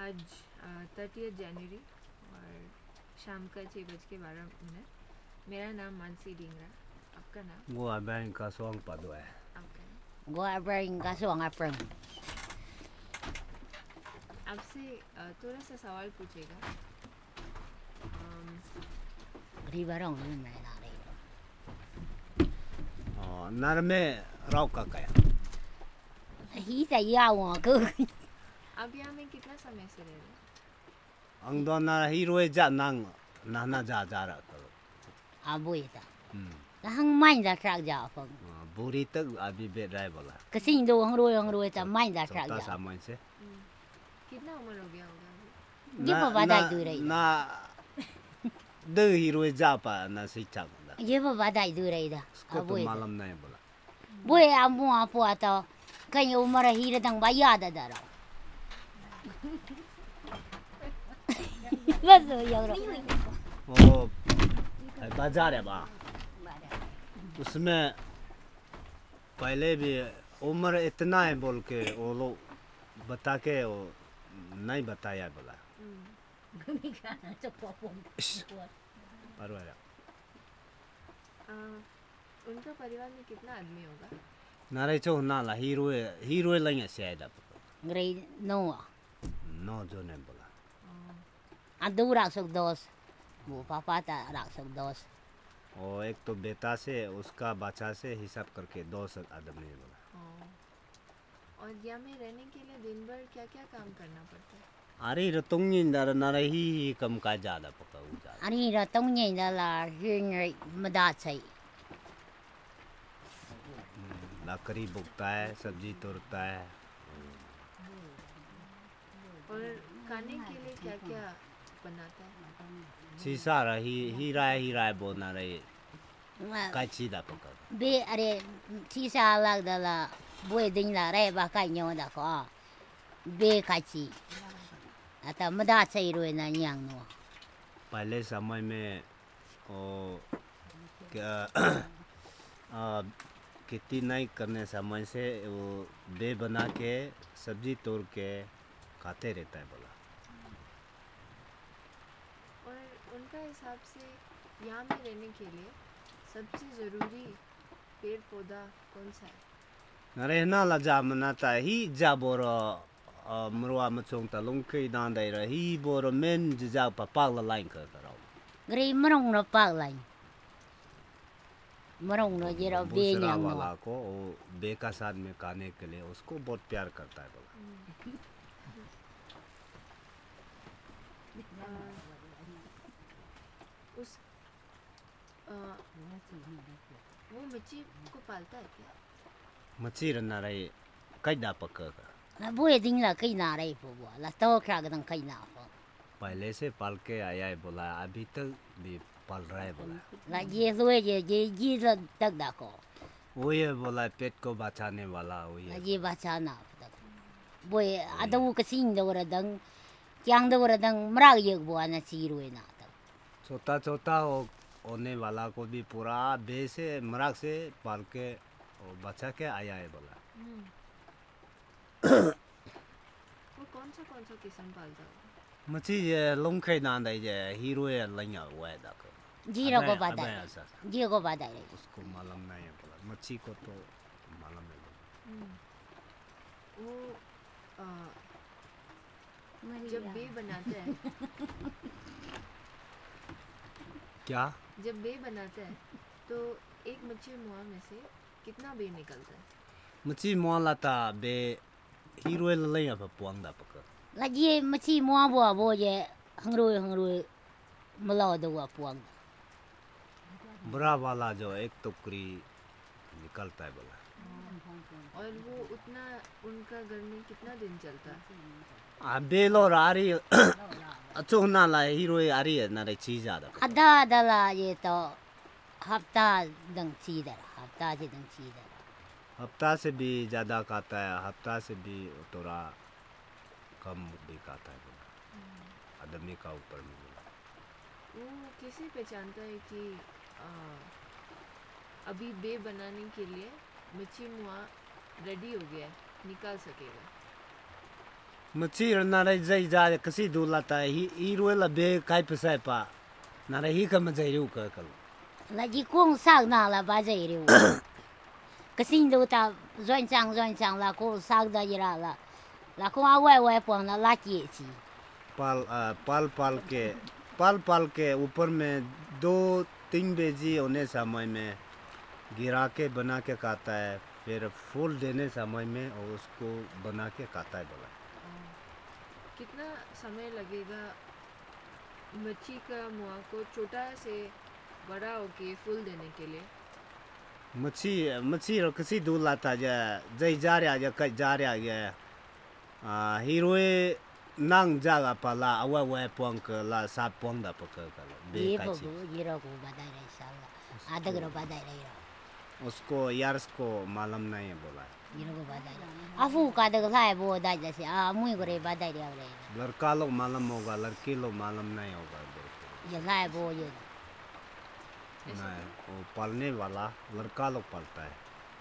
आज 30 जनवरी और शाम का 6:12। मेरा नाम मानसी डिंगरा। आपका नाम? Gua bang ka suang pa do eh. आपका नाम? Gua bring ka suang aprang. आपसे थोड़ा सा सवाल पूछेगा। Ribarong ni mai na ri. Nar me rau ka kaya. Hi sa ya wa ku. आप यहाँ में कितना समय से रह रहे हैं? Ang do na hiro ja nang na na ja ja ra ko. Abui ta. La hang mai da trak ja phong. Buri tak abi be rai bola. Ka sin do hang roi ta mai da trak Ta ja. samai se. कितना उम्र हो गया होगा अभी? Ye ba ba dai du rai. Na de hiro ja pa na si chak da. Ye ba ba dai du rai da. Ko to Abui. malam na bola. Bui amu apu ata. Kan yo umar hi da dang ba ya da da ra. Bas yo ro. ओ बाजार है बा उसमें पहले भी उम्र इतना है बोल के वो लोग बता के वो नहीं बताया बोला परवाह उनका परिवार में कितना आदमी होगा? नारे चो ना ला हीरो लगे से आया Ngrei no. नो जो ने बोला Adu rak sok dos. Bu papa ta rak sok dos. और एक तो बेटा से उसका बच्चा से हिसाब करके 2 आदमी ने बोला और यहाँ में रहने के लिए दिन भर क्या क्या काम करना पड़ता है? अरे रतुंग इंदर नारे ही कम का ज्यादा पका उजा Ani ra tong nyai da la ring rai mada chai. लकड़ी बुकता है सब्जी तोड़ता है और खाने के लिए क्या क्या बनाता है? शीशा रही हीरा हीरा बोना रही काची दा पका Be are ti sa lag da la bue ding la rai ba kai nyo da ko. Be kai chi. Ata mada chai ro na nyang no. पहले समय में ओ क्या खेती नहीं करने समय से वो बे बना के सब्जी तोड़ के खाते रहता है बोला और उनका हिसाब से यहाँ में रहने के लिए सबसे ज़रूरी पेड़ पौधा कौन सा है? नरे ना लजा मनाता ही जा बोरो मरुआ मचोंग तलुंग के दान दे रही बोरो मेन जा पापा लाइन कर करो Grei marong na pa lai. Marong na jera be दूसरा nyang वाला no. को वो बे का साथ में खाने के लिए उसको बहुत प्यार करता है बोला उस वो मच्छी को पालता है क्या? मच्छी रना रही कई दा पका La bue ding la kai na rai po bo. La to kra ga dang kai na po. पहले से पाल के आया है बोला अभी तक भी पाल रहा है बोला La ye lue ye ji la tak da ko. वो ये बोला पेट को बचाने वाला वो La ये ye ba cha na pa. Bue adu ka sin da ra dang kyang da ra dang mra ye bo na chi ru na ta. छोटा छोटा होने वाला को भी पूरा बे से मराक से पाल के वो बचा के आया है बोला वो कौन सा किस्म पालता है? मच्छी ये लंखे नांदा ये हीरो ये लंगा हुआ है दाको Ji ra ko ba अबे da. ऐसा Ji ko ba da rai. उसको मालूम नहीं है बोला मच्छी को तो मालूम है बोला वो जब बे बनाते हैं क्या जब बे बनाते हैं तो एक मच्छी मुआ में से कितना बे निकलता है? मच्छी मोला था बे हीरो ये लंगा पर पुआंदा पका La ye ma chi mo bo bo ye hang ru mala da wa puang. बुरा वाला जो एक टुकड़ी निकलता है बोला और वो उतना उनका घर में कितना दिन चलता है? बेलो रारी अच्छो ना ला हीरो आ रही है ना रे चीज आदा Ada da la ye to hafta dang chi da. Hafta chi dang chi da. हफ्ता से भी ज़्यादा खाता है हफ्ता से भी थोड़ा कम भी खाता है बोला आदमी का ऊपर में बोला वो कैसे पहचानता है कि अभी बे बनाने के लिए मच्छी मुआ रेडी हो गया है, निकाल सकेगा? मच्छी ना रही जई जा कसी दूलाता ही रोला बे काय पसाय पा ना रही का मजई रू का कल là chỉ cũng sang nào là ba giờ rồi cái sinh đâu ta doanh trang là cũng sang đó gì là cũng ao quay phong là lá chị chị पाल के ऊपर में 2-3 बेजी होने समय में गिरा के बना के खाता है फिर फूल देने समय में और उसको बना के खाता है बोला कितना समय लगेगा मच्छी का मुआ को छोटा से बड़ा होके फूल देने के लिए? मच्छी रो किसी दूर लाता जा जई जा रहा जा कई जा रहा गया हीरोए नंग जागा पाला अवा पोंक ला सा पोंग दा पक कर ये बगु ये रो को बता रहे साला आधा करो बता रहे उसको यार्स को मालूम नहीं है बोला ये रो को बता रहे अफू का दग लाए वो दा जैसे मुई को रे बता रहे लड़का लोग मालूम होगा लड़की लोग मालूम नहीं होगा ये लाए वो ये नहीं वो पालने वाला लड़का लोग पालता है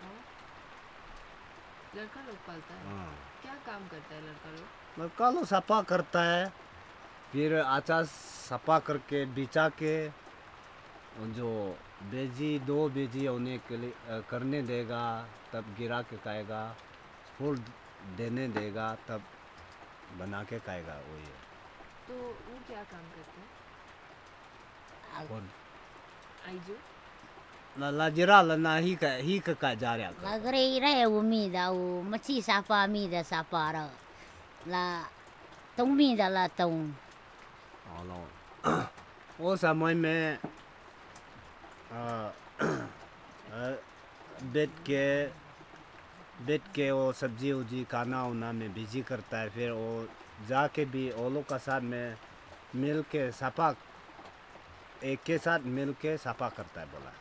लड़का लोग पालता है हाँ क्या काम करता है लड़का लोग? लड़का लोग सफा करता है फिर आचार सफा करके बिचा के जो बेजी 2 बेजी होने के लिए करने देगा तब गिरा के खाएगा फूल देने देगा तब बना के खाएगा वो ये तो वो क्या काम करते हैं? कौन आइजो लाजिरा लना ही का जा रहा लग रहे उम्मीद वो मच्छी साफा मीद साफा ला तुम मीद ला तुम वो समय में बैठ के वो सब्जी उजी खाना उना में बिजी करता है फिर वो जाके भी ओलों का साथ में मिल के सफा एक के साथ मिल के सफा करता है बोला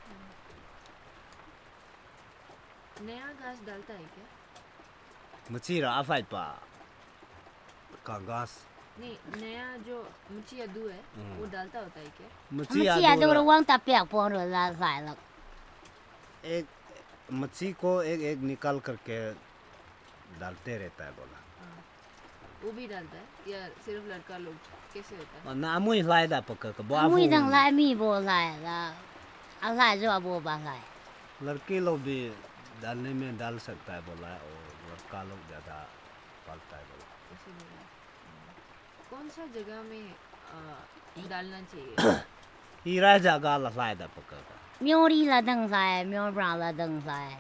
नया घास डालता है क्या? मच्छी रहा पा का घास नहीं नया जो मच्छी अदू है वो डालता होता है क्या? मच्छी मच्छी आ तो वंग ता प्याक पोन ला लाए लग एक मच्छी को एक निकाल करके डालते रहता है बोला वो भी डालता है या सिर्फ लड़का लोग कैसे होता है? ना मुई लायदा पक्का का मुई दंग लाए मी बो लाए ला लाए जो बो बा लाए लड़की लोग भी डालने में डाल सकता है बोला और लड़का लोग ज़्यादा पालता है बोला ऐसे बोला। कौन सा जगह में डालना चाहिए? हीरा जगह लायदा पक्का का म्योरी ला दंग लाए म्योर ब्रा ला दंग लाए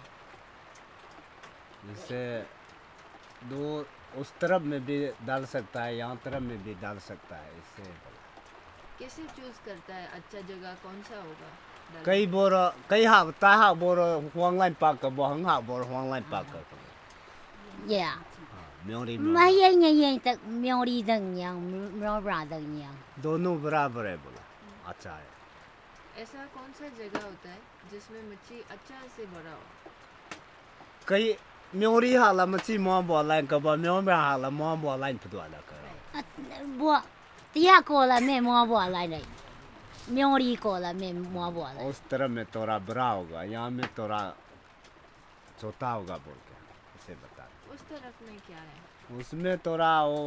जैसे दो उस तरफ में भी डाल सकता है यहाँ तरफ में भी डाल सकता है इससे बोला कैसे चूज करता है अच्छा जगह कौन सा होगा डालने? कई हाँ ताहा बोर हुआंग लाइन पाक का बोहंग हाँ बोर हुआंग लाइन पाक का या म्योरी मा ये तक म्योरी दंग yang म्योर ब्रा दंग yang दोनों बराबर है बोला अच्छा है ऐसा कौन सा जगह होता है जिसमें मच्छी अच्छा से बड़ा हो? कई म्योरी हाला मच्छी मुआ बोला कब म्योरी हाला मुआ बोला फुटवाला कर बो तिया को ला मैं मो बो ला नहीं म्योरी को ला मैं मो बो ला उस तरफ में तोरा बड़ा होगा यहाँ में तोरा छोटा होगा बोल के इसे बता उस तरफ में क्या है? उसमें तोरा वो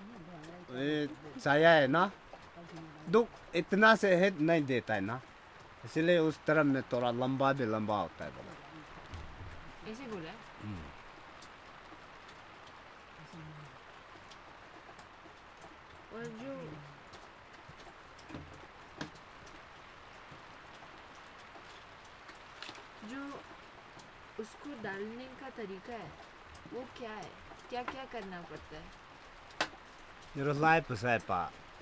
छाया है ना दुख इतना से हिट नहीं देता है ना इसलिए उस तरफ में तोरा लंबा भी लंबा होता है बोला ऐसे बोला है? और जो उसको डालने का तरीका है वो क्या है? क्या क्या करना पड़ता है? लाए पसाए पा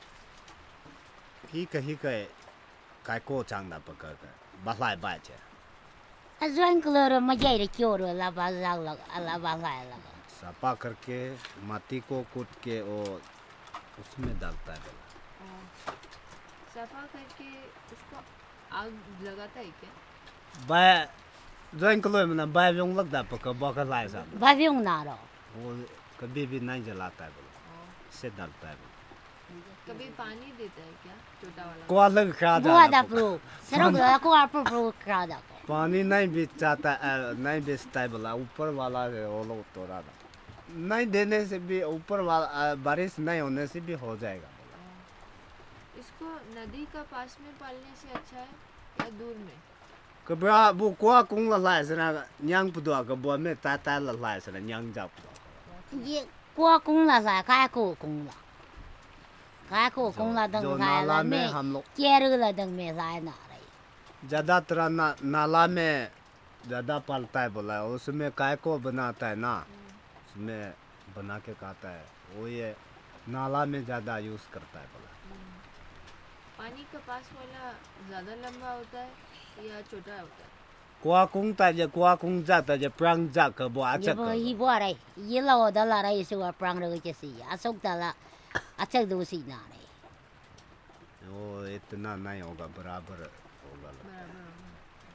ही कहीं काय को चांगदा पकड़ कर बसाए बाचे अजवाइन कलर में जाए रे क्यों रो ला बा लाए लगा सफा करके माटी को कूट के और उसमें डालता है बोला सफा करके उसको आग लगाता है क्या? बाय ज्वाइन कलो में ना बाय व्यंग लगता पकड़ बका लाए साहब भावियों ना रो वो कभी भी नहीं जलाता है बोला इससे डालता है बोला कभी पानी देता है क्या छोटा वाला? को अलग खा बुआ दा प्रो सरग ला को आप प्रो करा दा पानी नहीं बेचता नहीं बेचता है बोला ऊपर वाला है वो लोग तोड़ा था नहीं देने से भी ऊपर बारिश नहीं होने से भी हो जाएगा। इसको नदी का पास में पालने से अच्छा है या दूर में? कबरा वो कुआ कुंग ला लाए से ना न्यांग पुदवा कबुआ में ता ला लाए से ना न्यांग जा पुदवा ये कुआ कुंग ला सा काय को कुंग ला काय को कुंग ला दंग जो साय ला नाला में में हम लोग केर ला दंग में साय ना रही ज्यादातर नाला में ज्यादा पालता है बोला है, उसमें काय को बनाता है ना, उसमें बना के खाता है वो, ये नाला में ज्यादा यूज करता है बोला। पानी का पास वाला ज़्यादा लंबा होता है या छोटा होता है? कुआ कुंग ता जे कुआ कुंग जाता जे प्रांग जा कबुआ ये अच्छा वो कबुआ। ही वो रही ये ला वो दला रही से वो प्रांग रही जैसी असुक दला अच्छा दूसरी ना रही वो इतना नहीं होगा, बराबर होगा लगता है। बराबर होगा।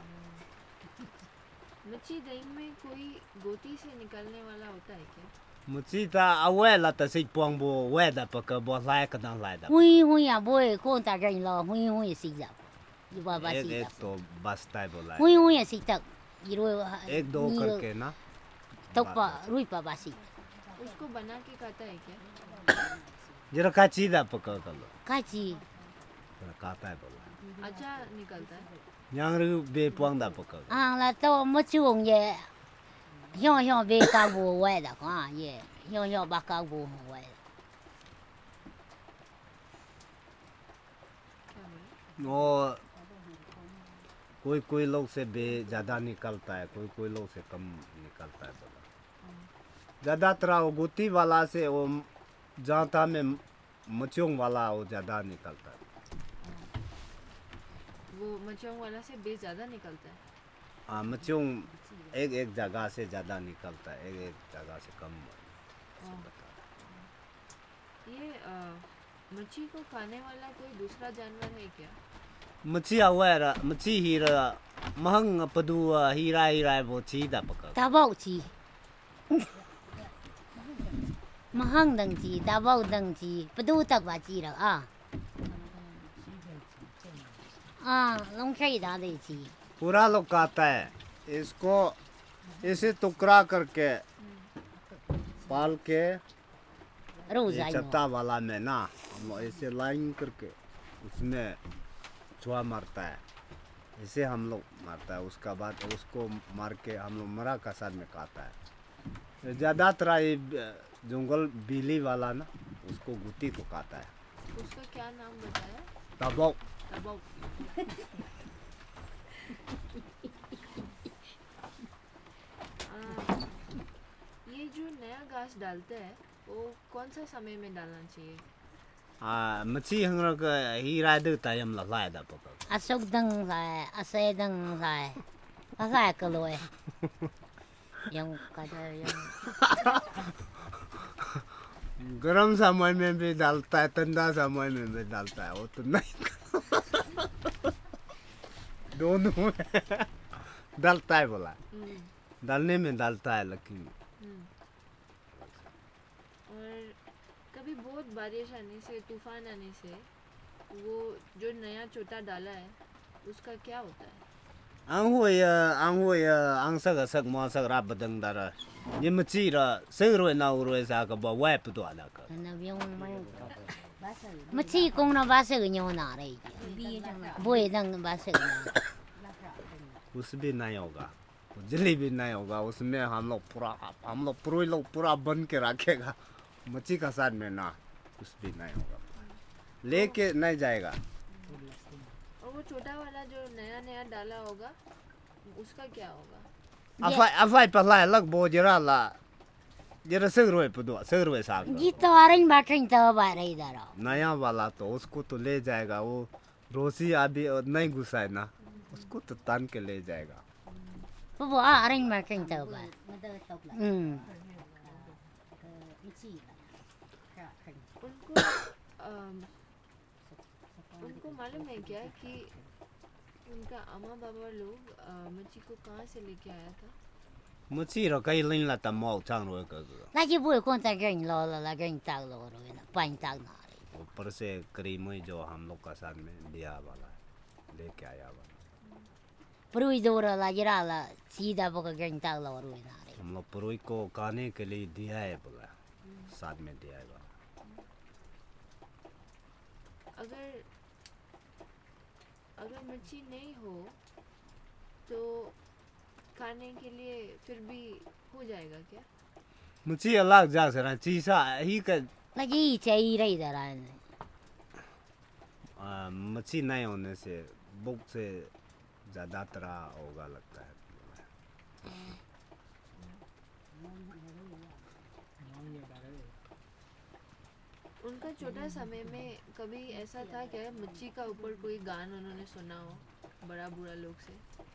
मच्छी दही में कोई गोती से निकलने वाला होता है क्या? मुझे ता अवे ला ता सिक पोंग बो वे दा पक बो लाए कदम लाए दा। हुई हुई आ बोए कौन ता रही ला हुई हुई सी जा ये बाबा एक सी एक तो बसता है बोला है। हुई हुई सी तक ये रो एक दो करके ना तो पा रुई पापा सी उसको बना के खाता है क्या? जरा का चीदा पक कर लो, काची जरा खाता है बोला। अच्छा निकलता है। यांग रु बे पोंग दा पक। आ ला तो मचुंग ये हियो हियो बे का वो वे दा का ये हियो हियो बा का वो वे क्या बोले? वो कोई लोग से बे ज्यादा निकलता है, कोई लोग से कम निकलता है बोला। ज्यादातर वो गुत्ती वाला से वो जाता में मचोंग वाला वो ज्यादा निकलता है। वो मच्छियों वाला से बे ज़्यादा निकलता है। हाँ मचोंग एक जगह से ज्यादा निकलता है, एक जगह से कम ऐसे बता रहा ये मच्छी को खाने वाला कोई दूसरा जानवर है क्या? है। मच्छी हुआ है मच्छी हीरा महंग पदू हीरा वो चीदा पका। ta bao chi mahang dang chi ta bao dang chi padu tak ba chi ra long khai da de chi पूरा लोग खाता है इसको, इसे टुकड़ा करके पाल के ro ये za yo चत्ता वाला में ना हम लोग ऐसे लाइन करके उसमें छुआ मारता है, इसे हम लोग मारता है, उसका बाद उसको मार के हम लोग मरा का साथ में खाता है। ज़्यादातर ये जंगल बिल्ली वाला ना उसको गुत्ती को खाता है। उसका क्या नाम बताया? तबो तबाऊ। ये जो नया घास डालते हैं वो कौन सा समय में डालना चाहिए? मच्छी हंगर का हीरा देता है हम लोग लाया था पका। asok dang sai ase dang sai asa ka loe yang kada yang गरम समय में भी डालता है, ठंडा समय में भी डालता है, वो तो नहीं दोनों में डालता है बोला। डालने में डालता है लेकिन और कभी बहुत बारिश आने से तूफान आने से वो जो नया छोटा डाला है उसका क्या होता है? ang sak mo sak rap badang dara ye mchi ra sai ro na ro sa ka ba wa pu do la ka na yung machi kong na ba se nyo na re boy dang ba se उस भी नहीं होगा, जली भी नहीं होगा, उसमें हम लोग पूरे लोग पूरा बन के रखेगा मच्छी का साथ में ना, कुछ भी नहीं होगा, लेके नहीं जाएगा। और वो छोटा वाला जो नया नया डाला होगा उसका क्या होगा? अफाई पहला अलग बो जरा ला जरा सगरोए पुदो सगरोए साग gito aring ba tring ta ba re da ro नया वाला तो उसको तो ले जाएगा, वो रोसी अभी नहीं घुसा है ना, उसको तो तान के ले जाएगा। bo aring ba tring ta ba उनको उनको मालूम है क्या कि उनका अम्मा बाबा लोग मच्छी को कहाँ से लेके आया था? मच्छी रो कई लिन ला तम मौ चांग रो का la ji boy kon ta gen lo la gen ta lo ro na pan ta na re ऊपर से करीम ही जो हम लोग का साथ में दिया वाला है, लेके आया वाला। prui do ra la jira la si da bo gen ta lo ro na re हम लोग पुरोहित को खाने के लिए दिया है बोला, साथ में दिया है बोला। अगर अगर मच्छी नहीं हो तो खाने के लिए फिर भी हो जाएगा क्या? मच्छी अलग जा सकता चीसा ही का là gì chạy đây ra là मच्छी नहीं होने से भूख से ज़्यादा तरह होगा लगता है। उनका छोटा समय में कभी ऐसा था क्या मच्छी का ऊपर कोई गान उन्होंने सुना हो बड़ा बुरा लोग से?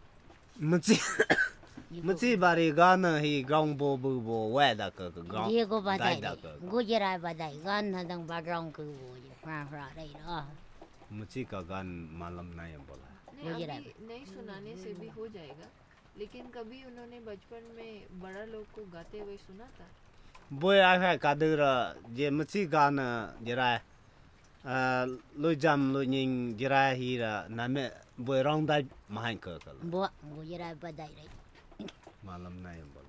मच्छी बारी गाना ही गांव बो बो बो वादा का गांव ये को बताई दादा का गुजरात बताई गान ना दंग बाडरंग को वो ये फ्रा đây đó मच्छी का गान मालूम नहीं बोला। नहीं अभी नहीं सुनाने से भी हो जाएगा, लेकिन कभी उन्होंने बचपन में बड़ा लोग को गाते हुए सुना था? बोय आखा कादर जे मच्छी गान जरा लुई जाम लुई निंग जरा हीरा नामे बोय रंग दाई महान कर bộ गुजरात बताई đấy मालूम नहीं बोला।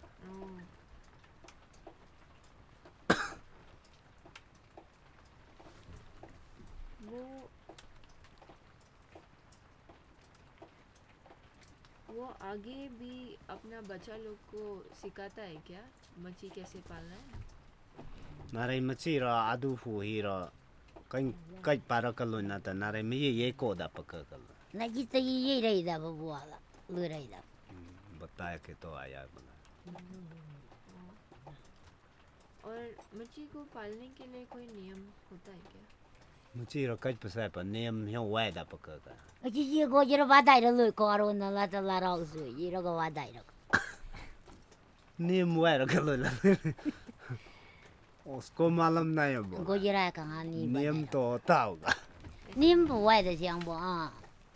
वो आगे भी अपना बच्चा लोग को सिखाता है क्या मच्छी कैसे पालना है? नारे मच्छी रा आदू फू हीरा कहीं कई पारा कलो ना था नारे में ये कोदा पका कलो là gì tới ये đây da bộ là lừa đây da बताया के तो आया बोला। और मच्छी को पालने के लिए कोई नियम होता है क्या? मच्छी रा कई पसा पर नेम हियो वादा पका का cái gì गुजरात बताई rồi lừa có rồi nó là là rau rồi gì đó có बताई rồi नेम वादा कलो ला उसको मालूम नहीं बोला। गुजरात कहानी नेम तो होता होगा। नीम bộ vậy thì chẳng bộ à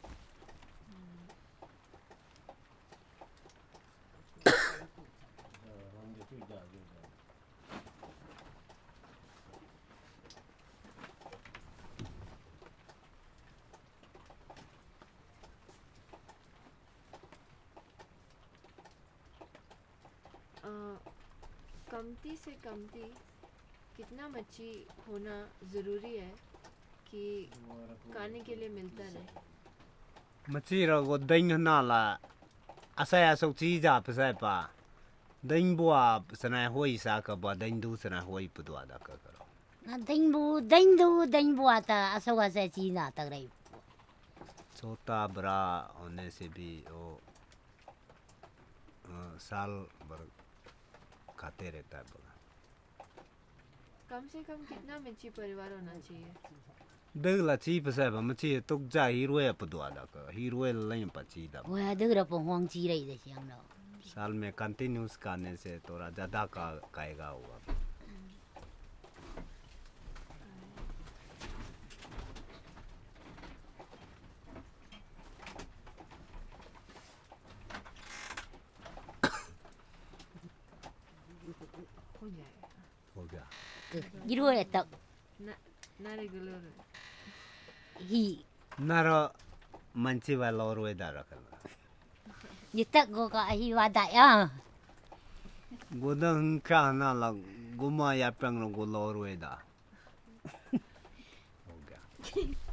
कमती से कमती कितना मच्छी होना ज़रूरी है कि खाने के लिए मिलता रहे? मच्छी रा वो दिन ना ला ऐसा ऐसा चीज़ आप से पा दिन बुआ सना होई सा का बा दिन दूसरा होई पुदवा दा का करो na đánh bùa ta sao cái sẽ chi na ta đây छोटा बड़ा होने से भी वो साल भर खाते रहता है बोला। कम से कम कितना मच्छी परिवार होना चाहिए? देख ला ची पसे बा मच्छी तुक जा हीरोए पुदवा दा का हीरोए नहीं पची दा वो được là phong hoang chi đây thì chẳng đâu साल में कंटिन्यूस खाने से थोड़ा ज़्यादा का खाएगा होगा। हो जाएगा। हो गया हीरो है तक ना रेगुलर ही नारो मंची वाला और वेदा रखल như tắc go cả hi wa đại à गोदं का ना ला गुमा या पेंग लो गोलो और वेदा हो गया।